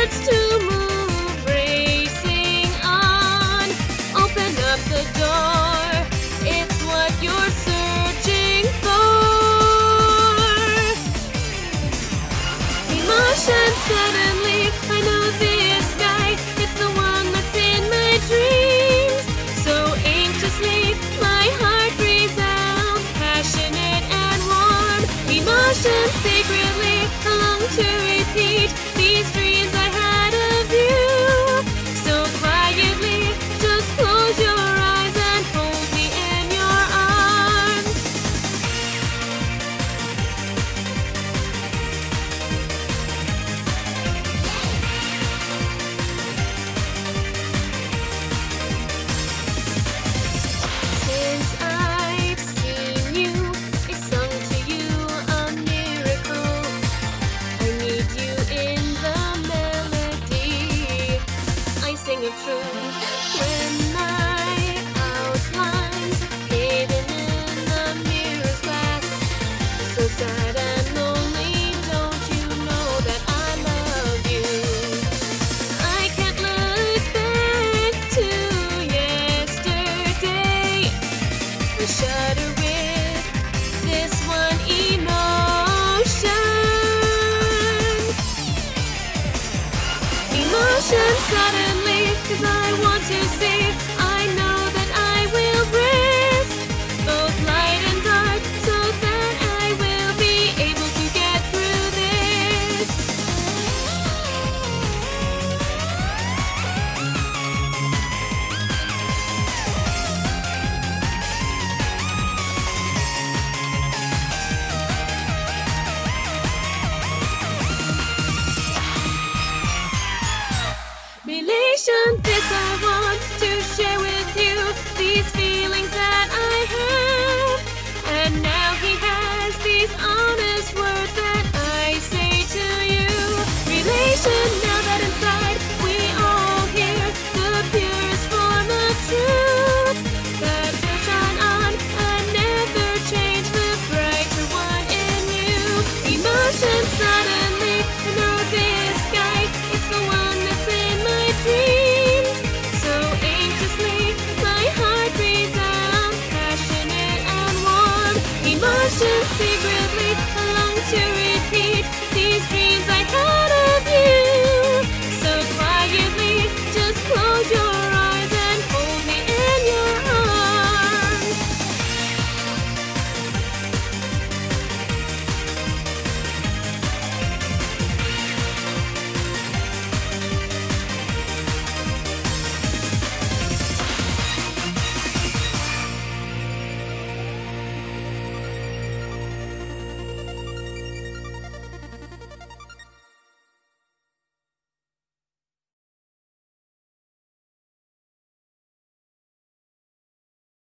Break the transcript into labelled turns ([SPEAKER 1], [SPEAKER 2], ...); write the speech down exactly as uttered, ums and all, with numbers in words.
[SPEAKER 1] starts to move, racing on. Open up the door, it's what you're searching for. Emotion, suddenly I know this guy, it's the one that's in my dreams. So anxiously my heart resounds, passionate and warm. Emotion, secretly I long to repeat these dreams I had of you. So quietly, just close your eyes and hold me in your arms. Since I've seen you, I sung to you a miracle. I need you in the melody. I sing of truth when my outlines hidden in the mirror's glass. So sad and lonely, don't you know that I love you? I can't look back to yesterday. I shudder with this one emotion. Emotion, suddenly, 'cause I want to say I know that I will rest both light and dark, so that I will be able to get through this. Relation, this I